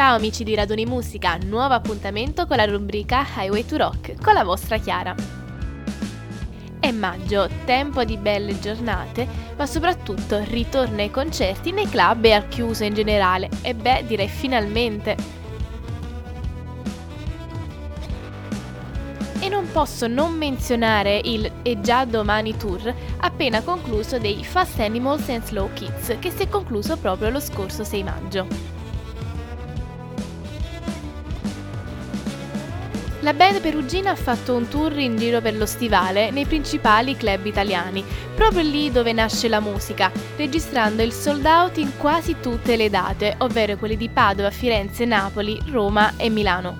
Ciao amici di Raduni Musica, nuovo appuntamento con la rubrica Highway to Rock con la vostra Chiara. È maggio, tempo di belle giornate, ma soprattutto ritorno ai concerti nei club e al chiuso in generale. E beh, direi finalmente! E non posso non menzionare il E già domani tour appena concluso dei Fast Animals and Slow Kids, che si è concluso proprio lo scorso 6 maggio. La band perugina ha fatto un tour in giro per lo stivale nei principali club italiani, proprio lì dove nasce la musica, registrando il sold out in quasi tutte le date, ovvero quelle di Padova, Firenze, Napoli, Roma e Milano.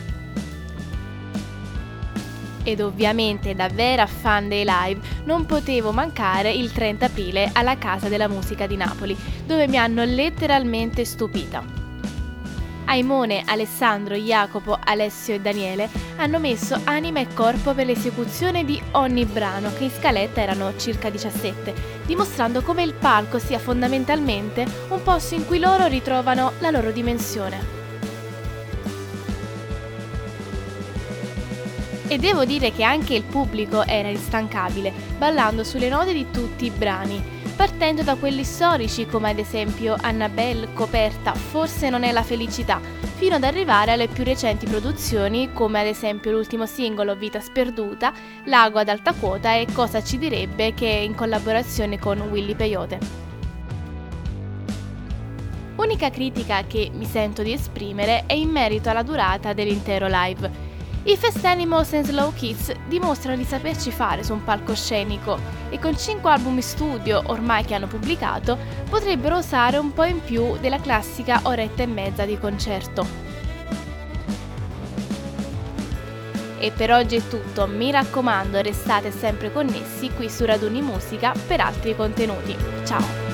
Ed ovviamente da vera fan dei live non potevo mancare il 30 aprile alla Casa della Musica di Napoli, dove mi hanno letteralmente stupita. Aimone, Alessandro, Jacopo, Alessio e Daniele hanno messo anima e corpo per l'esecuzione di ogni brano, che in scaletta erano circa 17, dimostrando come il palco sia fondamentalmente un posto in cui loro ritrovano la loro dimensione. E devo dire che anche il pubblico era instancabile, ballando sulle note di tutti i brani, partendo da quelli storici come ad esempio Annabelle, Coperta, Forse non è la felicità, fino ad arrivare alle più recenti produzioni come ad esempio l'ultimo singolo Vita sperduta, Lago ad alta quota e Cosa ci direbbe, che è in collaborazione con Willy Peyote. Unica critica che mi sento di esprimere è in merito alla durata dell'intero live. I Fast Animals and Slow Kids dimostrano di saperci fare su un palcoscenico e con 5 album in studio ormai che hanno pubblicato potrebbero osare un po' in più della classica oretta e mezza di concerto. E per oggi è tutto, mi raccomando restate sempre connessi qui su Raduni Musica per altri contenuti. Ciao!